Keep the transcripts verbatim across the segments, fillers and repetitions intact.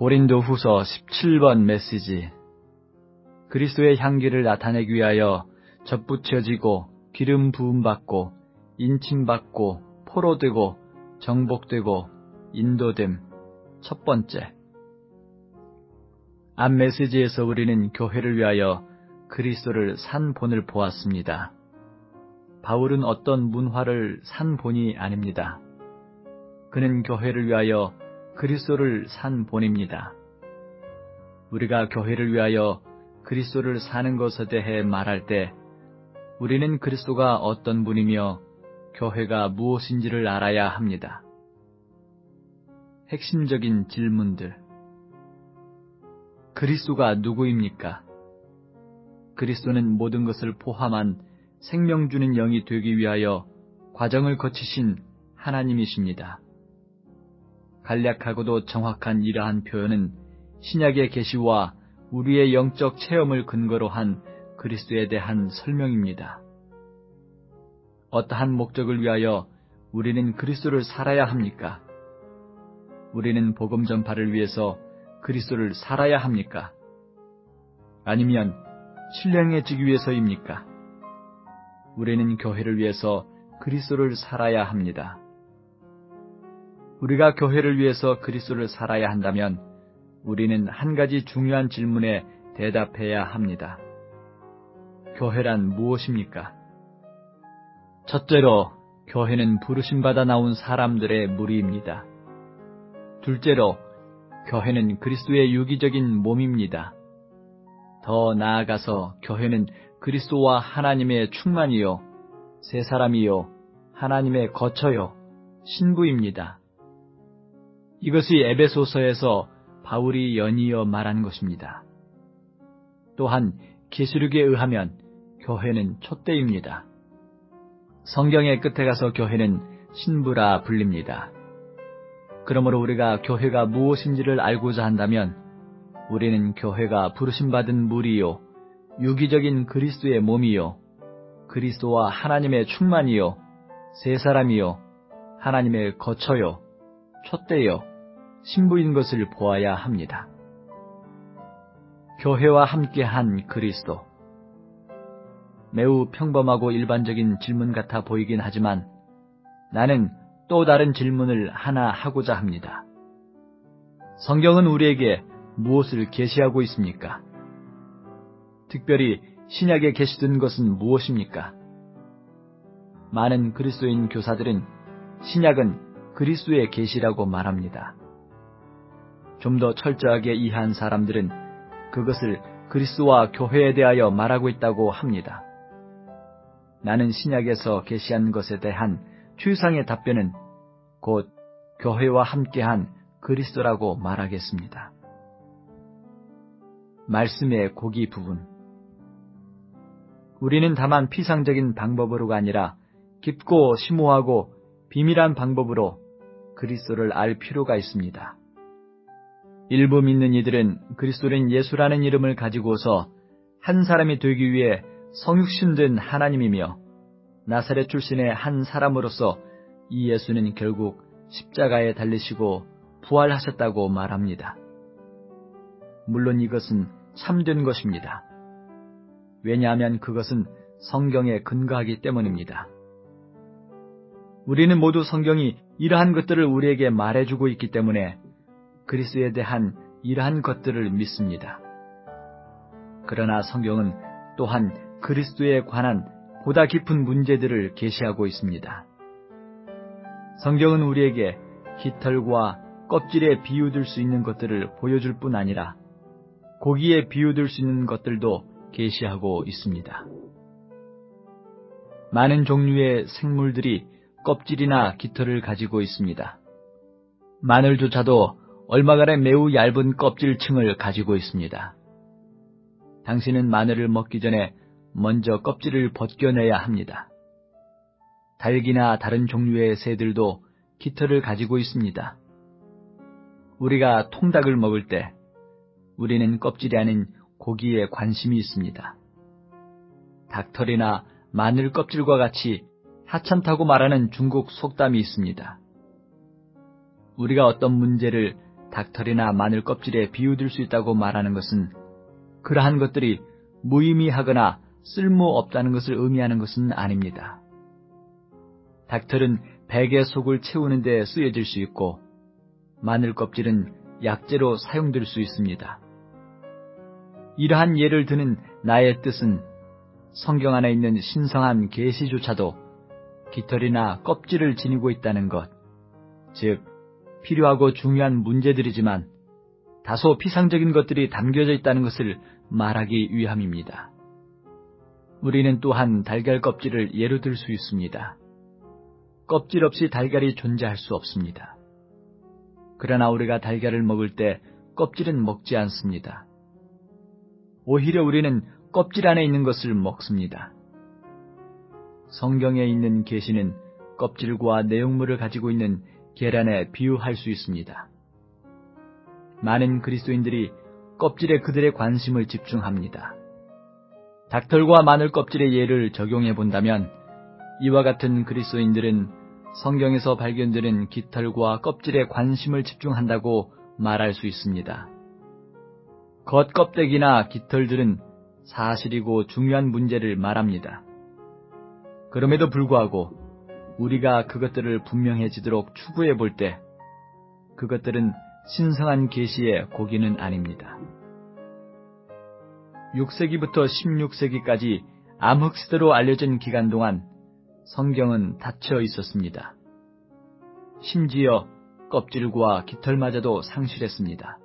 고린도후서 십칠 번 메시지. 그리스도의 향기를 나타내기 위하여 접붙여지고 기름 부음받고 인침받고 포로되고 정복되고 인도됨. 첫 번째. 앞 메시지에서 우리는 교회를 위하여 그리스도를 산 본을 보았습니다. 바울은 어떤 문화를 산 본이 아닙니다. 그는 교회를 위하여 그리스도를 산 본입니다. 우리가 교회를 위하여 그리스도를 사는 것에 대해 말할 때 우리는 그리스도가 어떤 분이며 교회가 무엇인지를 알아야 합니다. 핵심적인 질문들. 그리스도가 누구입니까? 그리스도는 모든 것을 포함한 생명 주는 영이 되기 위하여 과정을 거치신 하나님이십니다. 간략하고도 정확한 이러한 표현은 신약의 계시와 우리의 영적 체험을 근거로 한 그리스도에 대한 설명입니다. 어떠한 목적을 위하여 우리는 그리스도를 살아야 합니까? 우리는 복음 전파를 위해서 그리스도를 살아야 합니까? 아니면 신령해지기 위해서입니까? 우리는 교회를 위해서 그리스도를 살아야 합니다. 우리가 교회를 위해서 그리스도를 살아야 한다면 우리는 한 가지 중요한 질문에 대답해야 합니다. 교회란 무엇입니까? 첫째로, 교회는 부르심받아 나온 사람들의 무리입니다. 둘째로, 교회는 그리스도의 유기적인 몸입니다. 더 나아가서 교회는 그리스도와 하나님의 충만이요, 세 사람이요, 하나님의 거처요, 신부입니다. 이것이 에베소서에서 바울이 연이어 말한 것입니다. 또한 계시록에 의하면 교회는 촛대입니다. 성경의 끝에 가서 교회는 신부라 불립니다. 그러므로 우리가 교회가 무엇인지를 알고자 한다면 우리는 교회가 부르심받은 무리요, 유기적인 그리스도의 몸이요, 그리스도와 하나님의 충만이요, 세 사람이요, 하나님의 거처요, 촛대요, 신부인 것을 보아야 합니다. 교회와 함께한 그리스도. 매우 평범하고 일반적인 질문 같아 보이긴 하지만 나는 또 다른 질문을 하나 하고자 합니다. 성경은 우리에게 무엇을 계시하고 있습니까? 특별히 신약에 계시된 것은 무엇입니까? 많은 그리스도인 교사들은 신약은 그리스도의 계시라고 말합니다. 좀 더 철저하게 이해한 사람들은 그것을 그리스도와 교회에 대하여 말하고 있다고 합니다. 나는 신약에서 계시한 것에 대한 추상의 답변은 곧 교회와 함께한 그리스도라고 말하겠습니다. 말씀의 고기 부분. 우리는 다만 피상적인 방법으로가 아니라 깊고 심오하고 비밀한 방법으로 그리스도를 알 필요가 있습니다. 일부 믿는 이들은 그리스도는 예수라는 이름을 가지고서 한 사람이 되기 위해 성육신된 하나님이며 나사렛 출신의 한 사람으로서 이 예수는 결국 십자가에 달리시고 부활하셨다고 말합니다. 물론 이것은 참된 것입니다. 왜냐하면 그것은 성경에 근거하기 때문입니다. 우리는 모두 성경이 이러한 것들을 우리에게 말해주고 있기 때문에 그리스도에 대한 이러한 것들을 믿습니다. 그러나 성경은 또한 그리스도에 관한 보다 깊은 문제들을 계시하고 있습니다. 성경은 우리에게 깃털과 껍질에 비유될 수 있는 것들을 보여줄 뿐 아니라 고기에 비유될 수 있는 것들도 계시하고 있습니다. 많은 종류의 생물들이 껍질이나 깃털을 가지고 있습니다. 마늘조차도 얼마간의 매우 얇은 껍질층을 가지고 있습니다. 당신은 마늘을 먹기 전에 먼저 껍질을 벗겨내야 합니다. 닭이나 다른 종류의 새들도 깃털을 가지고 있습니다. 우리가 통닭을 먹을 때 우리는 껍질이 아닌 고기에 관심이 있습니다. 닭털이나 마늘 껍질과 같이 하찮다고 말하는 중국 속담이 있습니다. 우리가 어떤 문제를 닭털이나 마늘 껍질에 비유될 수 있다고 말하는 것은 그러한 것들이 무의미하거나 쓸모없다는 것을 의미하는 것은 아닙니다. 닭털은 베개 속을 채우는 데 쓰여질 수 있고 마늘 껍질은 약재로 사용될 수 있습니다. 이러한 예를 드는 나의 뜻은 성경 안에 있는 신성한 계시조차도 깃털이나 껍질을 지니고 있다는 것, 즉 필요하고 중요한 문제들이지만 다소 피상적인 것들이 담겨져 있다는 것을 말하기 위함입니다. 우리는 또한 달걀 껍질을 예로 들 수 있습니다. 껍질 없이 달걀이 존재할 수 없습니다. 그러나 우리가 달걀을 먹을 때 껍질은 먹지 않습니다. 오히려 우리는 껍질 안에 있는 것을 먹습니다. 성경에 있는 계시는 껍질과 내용물을 가지고 있는 계란에 비유할 수 있습니다. 많은 그리스도인들이 껍질에 그들의 관심을 집중합니다. 닭털과 마늘 껍질의 예를 적용해 본다면 이와 같은 그리스도인들은 성경에서 발견되는 깃털과 껍질에 관심을 집중한다고 말할 수 있습니다. 겉껍데기나 깃털들은 사실이고 중요한 문제를 말합니다. 그럼에도 불구하고 우리가 그것들을 분명해지도록 추구해 볼 때 그것들은 신성한 계시의 고기는 아닙니다. 육 세기부터 십육 세기까지 암흑시대로 알려진 기간 동안 성경은 닫혀 있었습니다. 심지어 껍질과 깃털마저도 상실했습니다.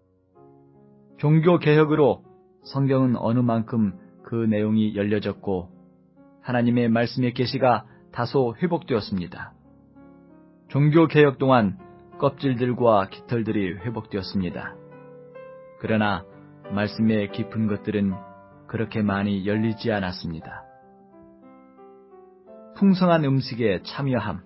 종교개혁으로 성경은 어느 만큼 그 내용이 열려졌고 하나님의 말씀의 계시가 다소 회복되었습니다. 종교개혁 동안 껍질들과 깃털들이 회복되었습니다. 그러나 말씀의 깊은 것들은 그렇게 많이 열리지 않았습니다. 풍성한 음식에 참여함.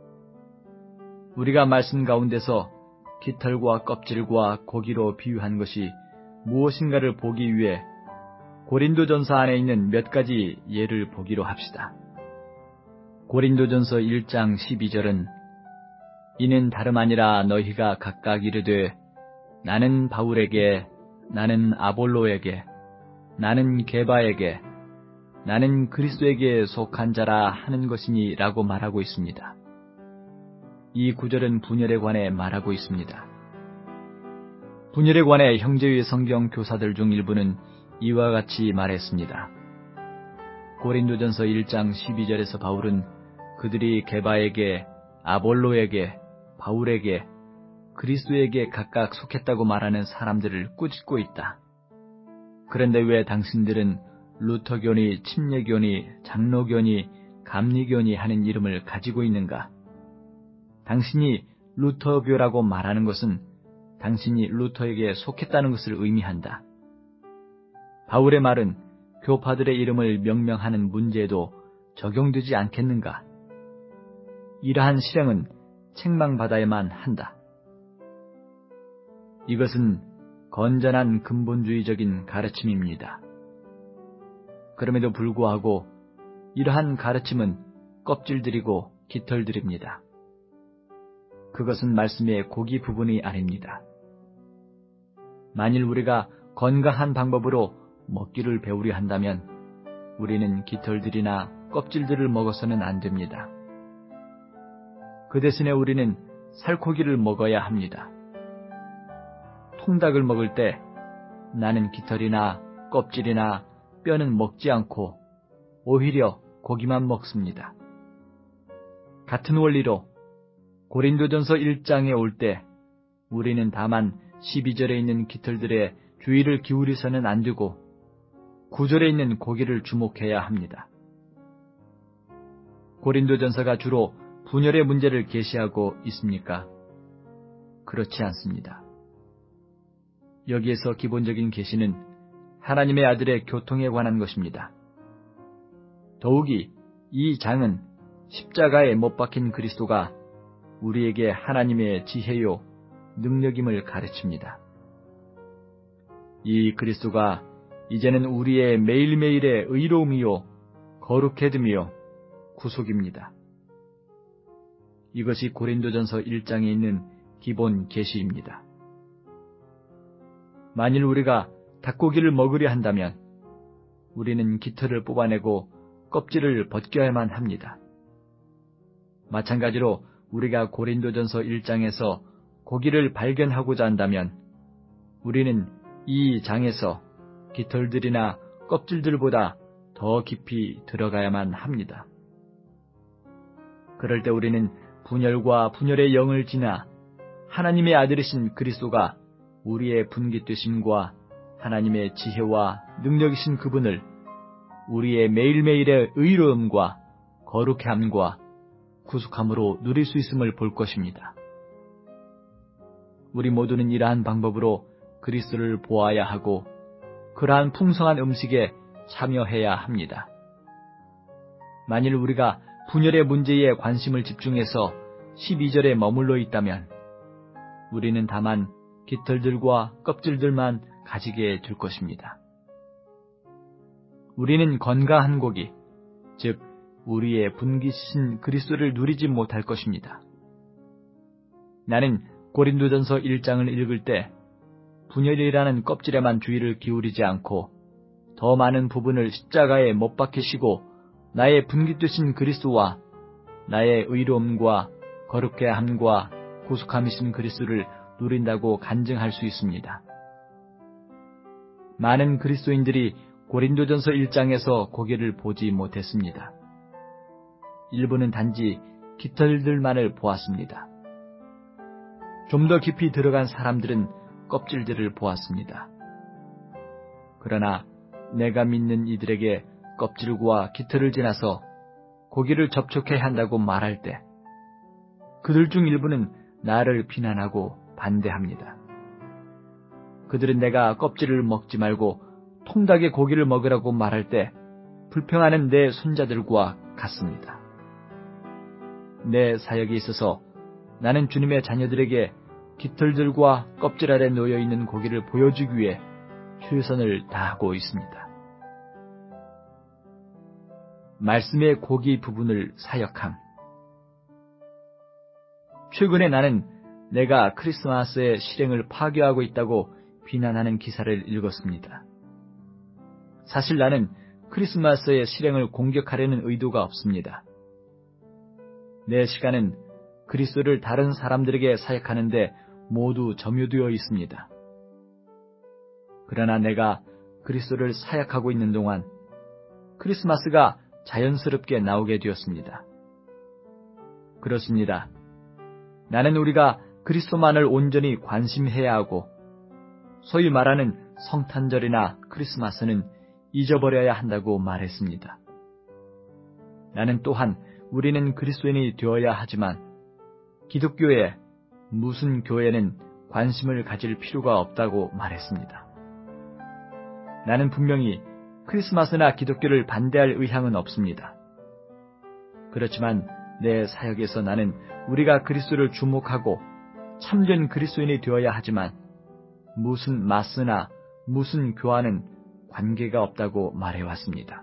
우리가 말씀 가운데서 깃털과 껍질과 고기로 비유한 것이 무엇인가를 보기 위해 고린도전서 안에 있는 몇 가지 예를 보기로 합시다. 고린도전서 일 장 십이 절은 이는 다름 아니라 너희가 각각 이르되 나는 바울에게, 나는 아볼로에게, 나는 게바에게, 나는 그리스도에게 속한 자라 하는 것이니 라고 말하고 있습니다. 이 구절은 분열에 관해 말하고 있습니다. 분열에 관해 형제의 성경 교사들 중 일부는 이와 같이 말했습니다. 고린도전서 일 장 십이 절에서 바울은 그들이 게바에게, 아볼로에게, 바울에게, 그리스도에게 각각 속했다고 말하는 사람들을 꾸짖고 있다. 그런데 왜 당신들은 루터교니, 침례교니, 장로교니, 감리교니 하는 이름을 가지고 있는가? 당신이 루터교라고 말하는 것은 당신이 루터에게 속했다는 것을 의미한다. 바울의 말은 교파들의 이름을 명명하는 문제에도 적용되지 않겠는가? 이러한 실행은 책망받아야만 한다. 이것은 건전한 근본주의적인 가르침입니다. 그럼에도 불구하고 이러한 가르침은 껍질들이고 깃털들입니다. 그것은 말씀의 고기 부분이 아닙니다. 만일 우리가 건강한 방법으로 먹기를 배우려 한다면 우리는 깃털들이나 껍질들을 먹어서는 안 됩니다. 그 대신에 우리는 살코기를 먹어야 합니다. 통닭을 먹을 때 나는 깃털이나 껍질이나 뼈는 먹지 않고 오히려 고기만 먹습니다. 같은 원리로 고린도전서 일 장에 올 때 우리는 다만 십이 절에 있는 깃털들에 주의를 기울이서는 안 되고 구 절에 있는 고기를 주목해야 합니다. 고린도전서가 주로 분열의 문제를 계시하고 있습니까? 그렇지 않습니다. 여기에서 기본적인 계시는 하나님의 아들의 교통에 관한 것입니다. 더욱이 이 장은 십자가에 못 박힌 그리스도가 우리에게 하나님의 지혜요 능력임을 가르칩니다. 이 그리스도가 이제는 우리의 매일매일의 의로움이요 거룩해짐이요 구속입니다. 이것이 고린도전서 일 장에 있는 기본 계시입니다. 만일 우리가 닭고기를 먹으려 한다면 우리는 깃털을 뽑아내고 껍질을 벗겨야만 합니다. 마찬가지로 우리가 고린도전서 일 장에서 고기를 발견하고자 한다면 우리는 이 장에서 깃털들이나 껍질들보다 더 깊이 들어가야만 합니다. 그럴 때 우리는 분열과 분열의 영을 지나 하나님의 아들이신 그리스도가 우리의 분깃되심과 하나님의 지혜와 능력이신 그분을 우리의 매일매일의 의로움과 거룩함과 구속함으로 누릴 수 있음을 볼 것입니다. 우리 모두는 이러한 방법으로 그리스도를 보아야 하고 그러한 풍성한 음식에 참여해야 합니다. 만일 우리가 분열의 문제에 관심을 집중해서 십이 절에 머물러 있다면 우리는 다만 깃털들과 껍질들만 가지게 될 것입니다. 우리는 건강한 고기, 즉 우리의 분깃이신 그리스도를 누리지 못할 것입니다. 나는 고린도전서 일 장을 읽을 때 분열이라는 껍질에만 주의를 기울이지 않고 더 많은 부분을 십자가에 못 박히시고 나의 분깃되신 그리스도와 나의 의로움과 거룩해 함과 구속함이신 그리스도를 누린다고 간증할 수 있습니다. 많은 그리스도인들이 고린도전서 일 장에서 고기를 보지 못했습니다. 일부는 단지 깃털들만을 보았습니다. 좀 더 깊이 들어간 사람들은 껍질들을 보았습니다. 그러나 내가 믿는 이들에게 껍질과 깃털을 지나서 고기를 접촉해야 한다고 말할 때 그들 중 일부는 나를 비난하고 반대합니다. 그들은 내가 껍질을 먹지 말고 통닭의 고기를 먹으라고 말할 때 불평하는 내 손자들과 같습니다. 내 사역에 있어서 나는 주님의 자녀들에게 깃털들과 껍질 아래 놓여있는 고기를 보여주기 위해 최선을 다하고 있습니다. 말씀의 고기 부분을 사역함. 최근에 나는 내가 크리스마스의 실행을 파괴하고 있다고 비난하는 기사를 읽었습니다. 사실 나는 크리스마스의 실행을 공격하려는 의도가 없습니다. 내 시간은 그리스도를 다른 사람들에게 사역하는데 모두 점유되어 있습니다. 그러나 내가 그리스도를 사역하고 있는 동안 크리스마스가 자연스럽게 나오게 되었습니다. 그렇습니다. 나는 우리가 그리스도만을 온전히 관심해야 하고 소위 말하는 성탄절이나 크리스마스는 잊어버려야 한다고 말했습니다. 나는 또한 우리는 그리스도인이 되어야 하지만 기독교에 무슨 교회는 관심을 가질 필요가 없다고 말했습니다. 나는 분명히 크리스마스나 기독교를 반대할 의향은 없습니다. 그렇지만 내 사역에서 나는 우리가 그리스도를 주목하고 참된 그리스도인이 되어야 하지만 무슨 마스나 무슨 교화는 관계가 없다고 말해왔습니다.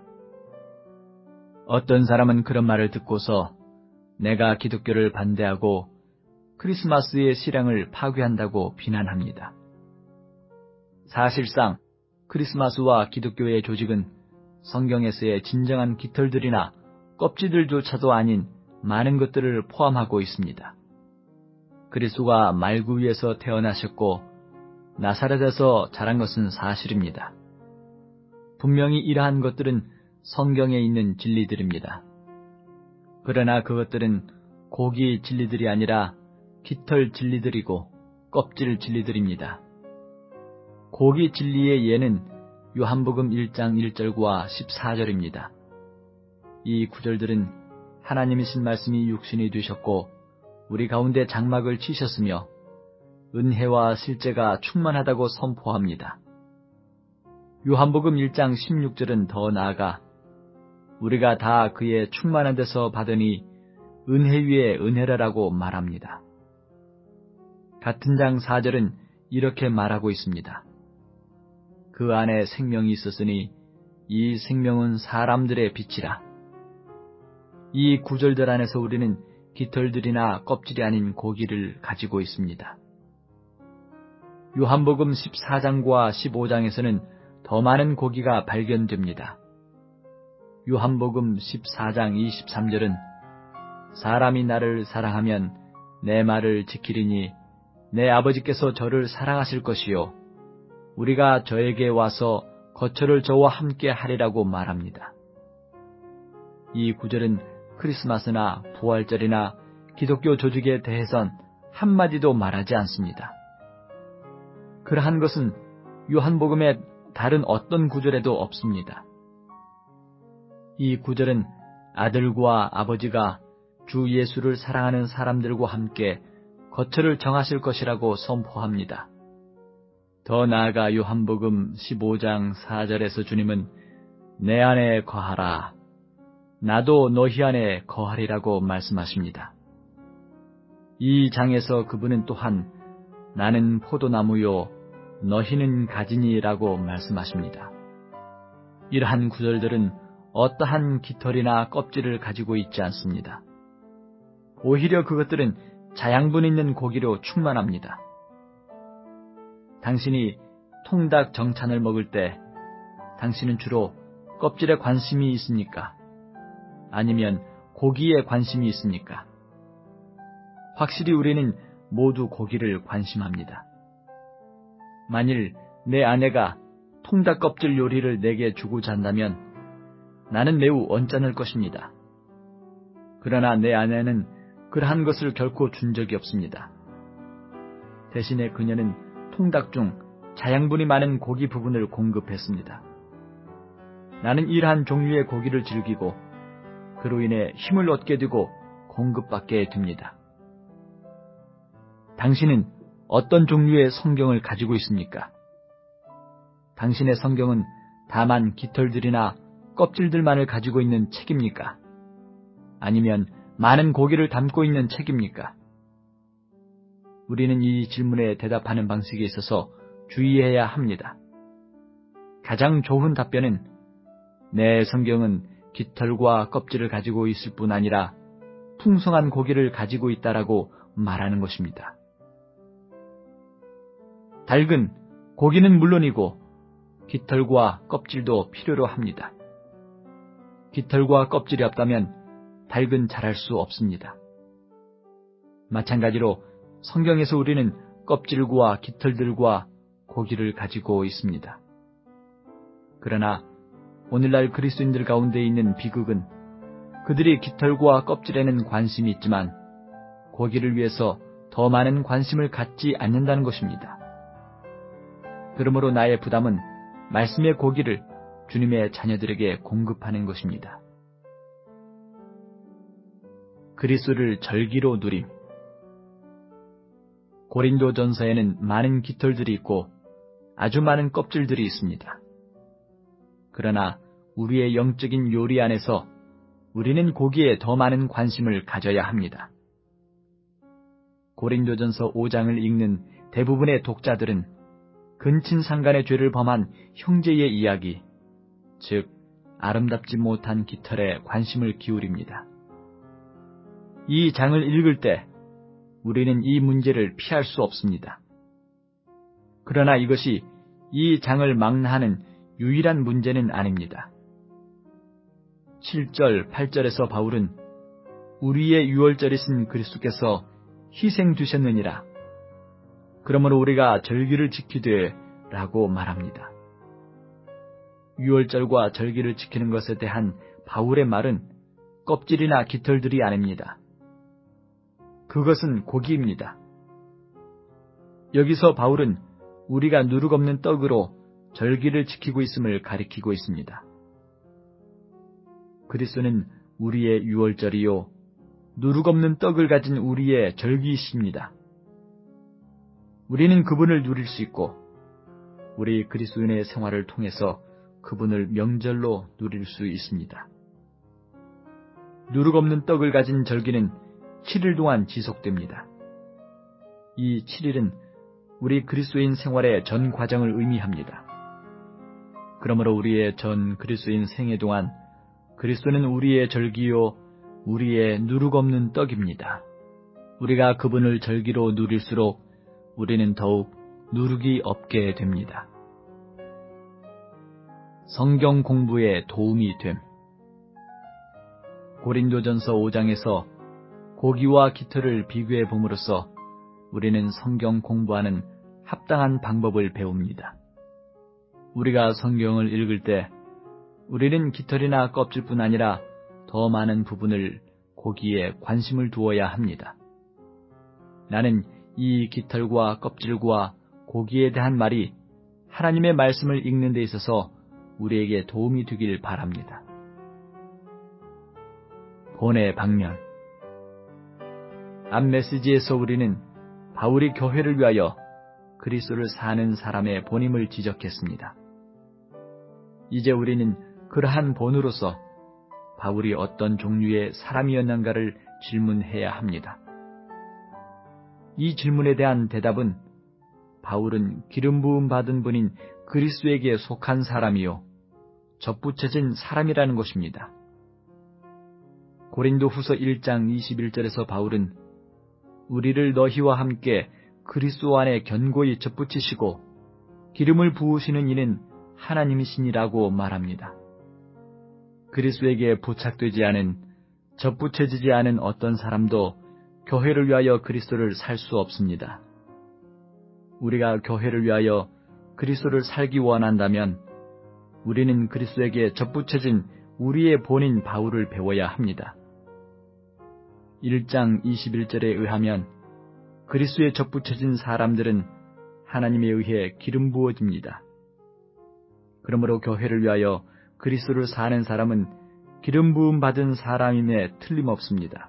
어떤 사람은 그런 말을 듣고서 내가 기독교를 반대하고 크리스마스의 실행을 파괴한다고 비난합니다. 사실상 크리스마스와 기독교의 조직은 성경에서의 진정한 깃털들이나 껍질들조차도 아닌 많은 것들을 포함하고 있습니다. 그리스도가 말구 위에서 태어나셨고 나사렛에서 자란 것은 사실입니다. 분명히 이러한 것들은 성경에 있는 진리들입니다. 그러나 그것들은 고기 진리들이 아니라 깃털 진리들이고 껍질 진리들입니다. 고기 진리의 예는 요한복음 일 장 일 절과 십사 절입니다. 이 구절들은 하나님이신 말씀이 육신이 되셨고 우리 가운데 장막을 치셨으며 은혜와 실제가 충만하다고 선포합니다. 요한복음 일 장 십육 절은 더 나아가 우리가 다 그의 충만한 데서 받으니 은혜 위에 은혜라라고 말합니다. 같은 장 사 절은 이렇게 말하고 있습니다. 그 안에 생명이 있었으니 이 생명은 사람들의 빛이라. 이 구절들 안에서 우리는 깃털들이나 껍질이 아닌 고기를 가지고 있습니다. 요한복음 십사 장과 십오 장에서는 더 많은 고기가 발견됩니다. 요한복음 십사 장 이십삼 절은 사람이 나를 사랑하면 내 말을 지키리니 내 아버지께서 저를 사랑하실 것이요 우리가 저에게 와서 거처를 저와 함께 하리라고 말합니다. 이 구절은 크리스마스나 부활절이나 기독교 조직에 대해선 한마디도 말하지 않습니다. 그러한 것은 요한복음의 다른 어떤 구절에도 없습니다. 이 구절은 아들과 아버지가 주 예수를 사랑하는 사람들과 함께 거처를 정하실 것이라고 선포합니다. 더 나아가 요한복음 십오 장 사 절에서 주님은 내 안에 거하라, 나도 너희 안에 거하리라고 말씀하십니다. 이 장에서 그분은 또한 나는 포도나무요 너희는 가지니라고 말씀하십니다. 이러한 구절들은 어떠한 깃털이나 껍질을 가지고 있지 않습니다. 오히려 그것들은 자양분 있는 고기로 충만합니다. 당신이 통닭 정찬을 먹을 때 당신은 주로 껍질에 관심이 있습니까? 아니면 고기에 관심이 있습니까? 확실히 우리는 모두 고기를 관심합니다. 만일 내 아내가 통닭 껍질 요리를 내게 주고자 한다면 나는 매우 언짢을 것입니다. 그러나 내 아내는 그러한 것을 결코 준 적이 없습니다. 대신에 그녀는 통닭 중 자양분이 많은 고기 부분을 공급했습니다. 나는 이러한 종류의 고기를 즐기고 그로 인해 힘을 얻게 되고 공급받게 됩니다. 당신은 어떤 종류의 성경을 가지고 있습니까? 당신의 성경은 다만 깃털들이나 껍질들만을 가지고 있는 책입니까? 아니면 많은 고기를 담고 있는 책입니까? 우리는 이 질문에 대답하는 방식에 있어서 주의해야 합니다. 가장 좋은 답변은 내 성경은 깃털과 껍질을 가지고 있을 뿐 아니라 풍성한 고기를 가지고 있다라고 말하는 것입니다. 닭은 고기는 물론이고 깃털과 껍질도 필요로 합니다. 깃털과 껍질이 없다면 닭은 자랄 수 없습니다. 마찬가지로 성경에서 우리는 껍질과 깃털들과 고기를 가지고 있습니다. 그러나 오늘날 그리스도인들 가운데 있는 비극은 그들이 깃털과 껍질에는 관심이 있지만 고기를 위해서 더 많은 관심을 갖지 않는다는 것입니다. 그러므로 나의 부담은 말씀의 고기를 주님의 자녀들에게 공급하는 것입니다. 그리스도를 절기로 누림. 고린도전서에는 많은 깃털들이 있고 아주 많은 껍질들이 있습니다. 그러나 우리의 영적인 요리 안에서 우리는 고기에 더 많은 관심을 가져야 합니다. 고린도전서 오 장을 읽는 대부분의 독자들은 근친상간의 죄를 범한 형제의 이야기, 즉 아름답지 못한 깃털에 관심을 기울입니다. 이 장을 읽을 때 우리는 이 문제를 피할 수 없습니다. 그러나 이것이 이 장을 망라하는 유일한 문제는 아닙니다. 칠 절, 팔 절에서 바울은 우리의 유월절이신 그리스도께서 희생되셨느니라. 그러므로 우리가 절기를 지키되 라고 말합니다. 유월절과 절기를 지키는 것에 대한 바울의 말은 껍질이나 깃털들이 아닙니다. 그것은 고기입니다. 여기서 바울은 우리가 누룩없는 떡으로 절기를 지키고 있음을 가리키고 있습니다. 그리스도는 우리의 유월절이요 누룩없는 떡을 가진 우리의 절기이십니다. 우리는 그분을 누릴 수 있고 우리 그리스도인의 생활을 통해서 그분을 명절로 누릴 수 있습니다. 누룩없는 떡을 가진 절기는 칠 일 동안 지속됩니다. 이 칠 일은 우리 그리스도인 생활의 전 과정을 의미합니다. 그러므로 우리의 전 그리스도인 생애 동안 그리스도는 우리의 절기요 우리의 누룩없는 떡입니다. 우리가 그분을 절기로 누릴수록 우리는 더욱 누룩이 없게 됩니다. 성경 공부에 도움이 됨. 고린도전서 오 장에서 고기와 깃털을 비교해 봄으로써 우리는 성경 공부하는 합당한 방법을 배웁니다. 우리가 성경을 읽을 때 우리는 깃털이나 껍질뿐 아니라 더 많은 부분을 고기에 관심을 두어야 합니다. 나는 이 깃털과 껍질과 고기에 대한 말이 하나님의 말씀을 읽는 데 있어서 우리에게 도움이 되길 바랍니다. 본의 방면. 앞 메시지에서 우리는 바울이 교회를 위하여 그리스도를 사는 사람의 본임을 지적했습니다. 이제 우리는 그러한 본으로서 바울이 어떤 종류의 사람이었는가를 질문해야 합니다. 이 질문에 대한 대답은 바울은 기름 부음 받은 분인 그리스도에게 속한 사람이요 접붙여진 사람이라는 것입니다. 고린도후서 일 장 이십일 절에서 바울은 우리를 너희와 함께 그리스도 안에 견고히 접붙이시고 기름을 부으시는 이는 하나님이시니라고 말합니다. 그리스도에게 부착되지 않은, 접붙여지지 않은 어떤 사람도 교회를 위하여 그리스도를 살 수 없습니다. 우리가 교회를 위하여 그리스도를 살기 원한다면 우리는 그리스도에게 접붙여진 우리의 본인 바울을 배워야 합니다. 일 장 이십일 절에 의하면 그리스도에 접붙여진 사람들은 하나님에 의해 기름 부어집니다. 그러므로 교회를 위하여 그리스도를 사는 사람은 기름 부음 받은 사람임에 틀림없습니다.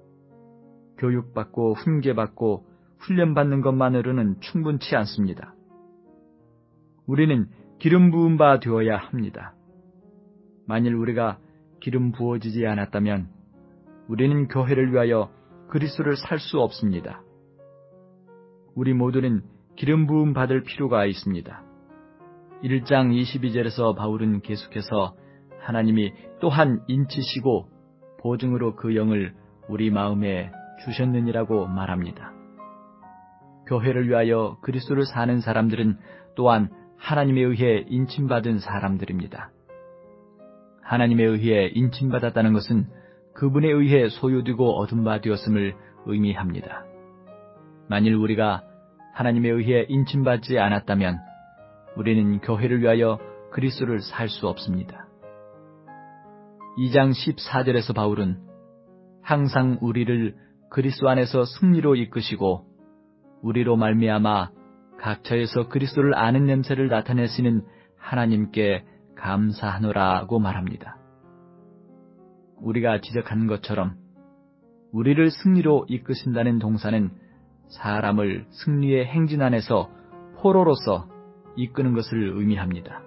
교육받고 훈계받고 훈련받는 것만으로는 충분치 않습니다. 우리는 기름 부음 바 되어야 합니다. 만일 우리가 기름 부어지지 않았다면 우리는 교회를 위하여 그리스도를 살 수 없습니다. 우리 모두는 기름 부음 받을 필요가 있습니다. 일 장 이십이 절에서 바울은 계속해서 하나님이 또한 인치시고 보증으로 그 영을 우리 마음에 주셨느니라고 말합니다. 교회를 위하여 그리스도를 사는 사람들은 또한 하나님에 의해 인침받은 사람들입니다. 하나님에 의해 인침받았다는 것은 그분에 의해 소유되고 얻은 바 되었음을 의미합니다. 만일 우리가 하나님에 의해 인침받지 않았다면 우리는 교회를 위하여 그리스도를 살 수 없습니다. 이 장 십사 절에서 바울은 항상 우리를 그리스도 안에서 승리로 이끄시고 우리로 말미암아 각처에서 그리스도를 아는 냄새를 나타내시는 하나님께 감사하노라고 말합니다. 우리가 지적한 것처럼 우리를 승리로 이끄신다는 동사는 사람을 승리의 행진 안에서 포로로서 이끄는 것을 의미합니다.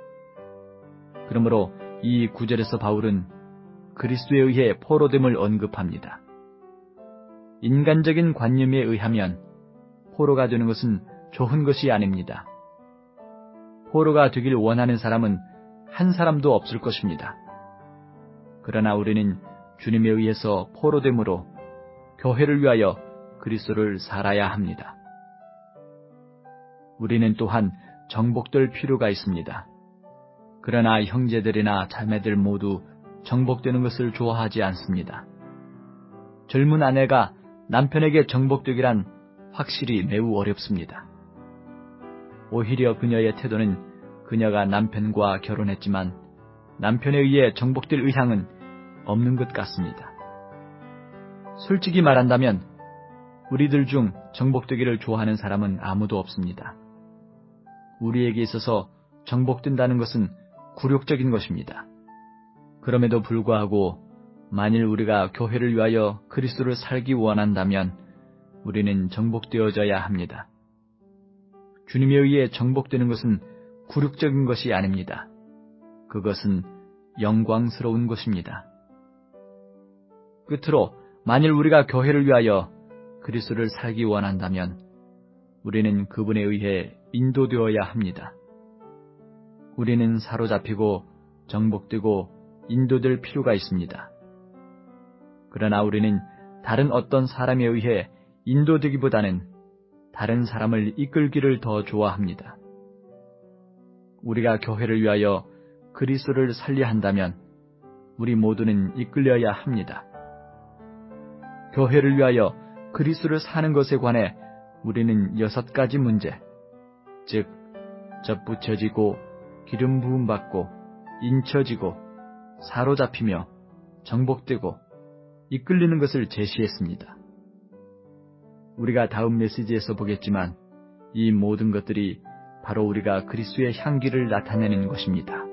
그러므로 이 구절에서 바울은 그리스도에 의해 포로됨을 언급합니다. 인간적인 관념에 의하면 포로가 되는 것은 좋은 것이 아닙니다. 포로가 되길 원하는 사람은 한 사람도 없을 것입니다. 그러나 우리는 주님에 의해서 포로됨으로 교회를 위하여 그리스도를 살아야 합니다. 우리는 또한 정복될 필요가 있습니다. 그러나 형제들이나 자매들 모두 정복되는 것을 좋아하지 않습니다. 젊은 아내가 남편에게 정복되기란 확실히 매우 어렵습니다. 오히려 그녀의 태도는 그녀가 남편과 결혼했지만 남편에 의해 정복될 의향은 없는 것 같습니다. 솔직히 말한다면 우리들 중 정복되기를 좋아하는 사람은 아무도 없습니다. 우리에게 있어서 정복된다는 것은 굴욕적인 것입니다. 그럼에도 불구하고 만일 우리가 교회를 위하여 그리스도를 살기 원한다면 우리는 정복되어져야 합니다. 주님에 의해 정복되는 것은 굴욕적인 것이 아닙니다. 그것은 영광스러운 것입니다. 끝으로 만일 우리가 교회를 위하여 그리스도를 살기 원한다면 우리는 그분에 의해 인도되어야 합니다. 우리는 사로잡히고 정복되고 인도될 필요가 있습니다. 그러나 우리는 다른 어떤 사람에 의해 인도되기보다는 다른 사람을 이끌기를 더 좋아합니다. 우리가 교회를 위하여 그리스도를 살려야 한다면 우리 모두는 이끌려야 합니다. 교회를 위하여 그리스도를 사는 것에 관해 우리는 여섯 가지 문제, 즉 접붙여지고 기름 부음 받고 인쳐지고 사로잡히며 정복되고 이끌리는 것을 제시했습니다. 우리가 다음 메시지에서 보겠지만 이 모든 것들이 바로 우리가 그리스도의 향기를 나타내는 것입니다.